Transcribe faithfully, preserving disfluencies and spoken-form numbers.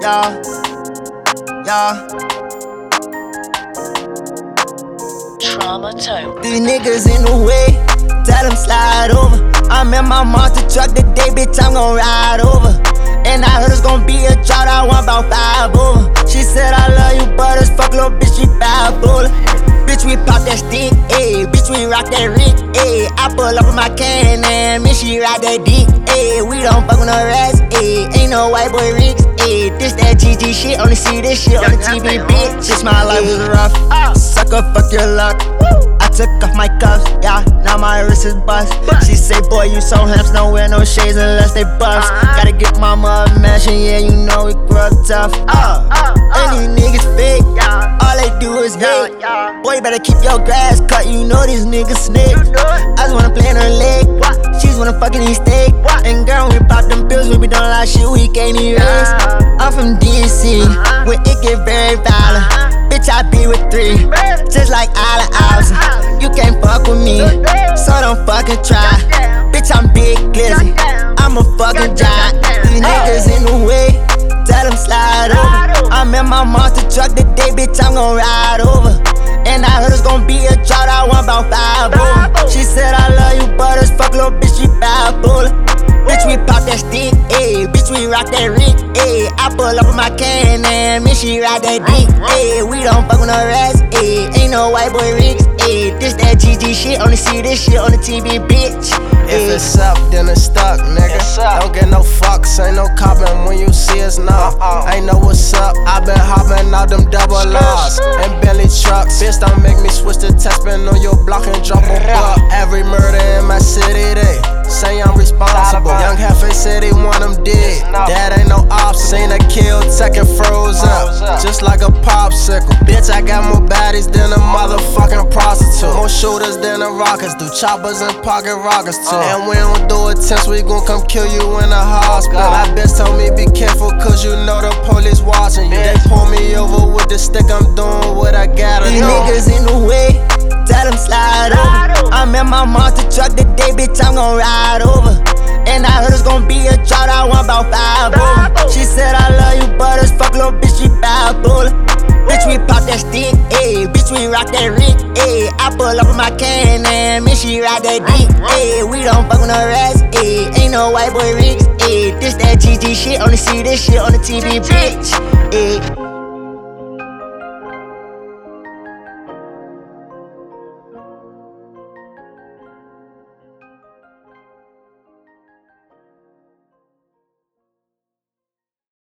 Yeah, yeah. Trauma Tone. These niggas in the way, tell them slide over. I'm in my monster truck today, bitch, I'm gon' ride over. And I heard it's gon' be a drought, I want about five over. She said I love you, but as fuck, little bitch, she bipolar. Bitch, we pop that stick, ayy. Bitch, we rock that Rick, ayy. I pull up with my can and me, she ride that dick, ayy. We don't fuck with no rats, ayy. Ain't no white boy Ricks, ayy. This that G G shit, only see this shit on the T V, bitch. This my life was rough, sucker, fuck your luck. I took off my cuffs, yeah, now my wrist is bust. She say, boy, you so handsome, don't wear no shades unless they bust. Gotta get mama a mansion, yeah, you know we grew up tough. Uh, and these niggas fake, all they do is hate. Boy, you better keep your grass cut, you know these niggas snakes. I just wanna play in her leg, she's wanna fucking eat steak. And girl, when we pop them pills, we be doing a lot of shit we can't erase. I'm from D C, where it get very violent. Bitch, I be with three, just like Allen Iverson. You can't fuck with me, so don't fucking try. Bitch, I'm big glizzy, I'm a fucking giant. These niggas in the way, tell them slide over. I'm in my monster truck today, bitch, I'm gon' ride over. And I heard it's gon' be a drought, I want about five over. She said I love you, but as fuck, little bitch, she bipolar. Bitch, we pop that stick, ayy. Bitch, we rock that Rick, ayy. I pull up with my can and me, she ride that dick, ayy. We don't fuck with no rats, ayy. Ain't no white boy Ricks, ayy. This that G G shit, only see this shit on the T V, bitch. If it's up, then it's stuck, nigga. Don't get no fucks, ain't no copping when you see us now. Ain't know what's up, I been hopping out them double R's and Bentley trucks. Bitch, don't make me switch the test pin on your block and drop a buck. Every murder in my city, they say I'm responsible. Young Hefe said he want him dead. That ain't no ops. Seen a kill, second froze up, just like a popsicle. Bitch, I got more baddies than a motherfucking prostitute. More shooters than the rockets do, choppers and pocket rockets too. And we don't do attempts, we gon' come kill you in the hospital. That bitch told me be careful, cause you know the police watching you. They pull me over with the stick, I'm doing what I gotta do. These niggas in the way, tell them slide over. I'm in my monster truck today, bitch, I'm gon' ride over. And I heard it's gon' be a drought, I want about five over. She said I love you, but as fuck, little bitch, she bipolar. Bitch, we pop that stick, ayy. Bitch, we rock that Rick, ayy. I pull up with my can and me, she ride that dick, ayy. We don't fuck with no rats, ayy. Ain't no white boy Ricks, ayy. This that G G shit, only see this shit on the T V, bitch, ayy.